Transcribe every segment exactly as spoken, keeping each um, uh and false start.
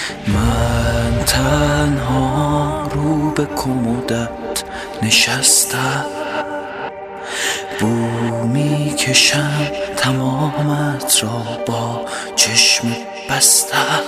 من تنها رو به کمودت نشستم، بو میکشم تمامت را با چشم بستم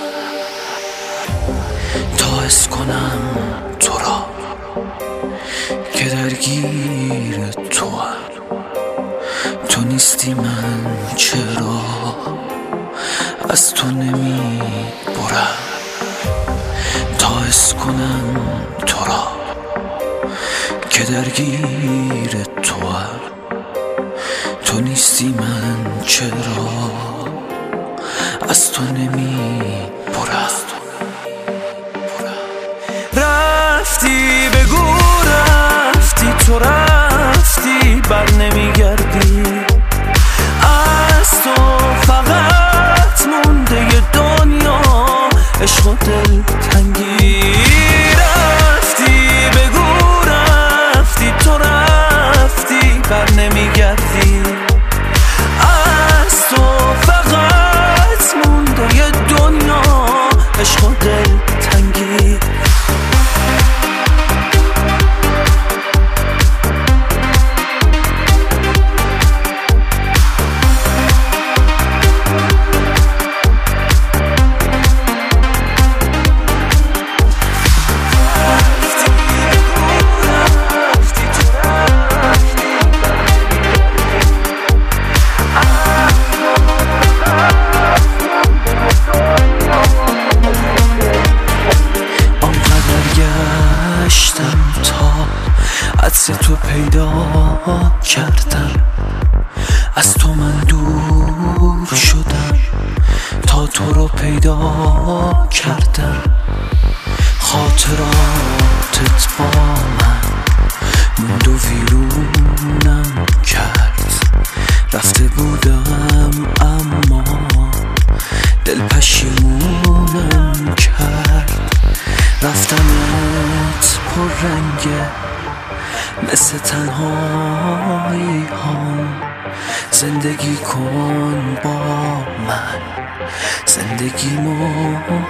تا حس کنم تو را که درگیر تو هم. تو نیستی من چرا از تو نمی برم تا حس کنم تو را که درگیر تو هم. تو نیستی من چرا از تو نمی برم. رفتی بگو رفتی، تو رفتی بر نمیگردی، از تو فقط مونده ی دنیا عشق و دل تنگی. رفتی بگو رفتی، تو رفتی بر نمیگردی، از تو فقط مونده ی دنیا عشق و دل تنگی. عطر تو پیدا کردم، از تو من دور شدم تا تو رو پیدا کردم. خاطراتت با من موند و ویرونم کرد، رفته بودم اما دل پشیمونم کرد. رفتنت پر رنگه مثل تنهایی هم، زندگی کن با من زندگیمو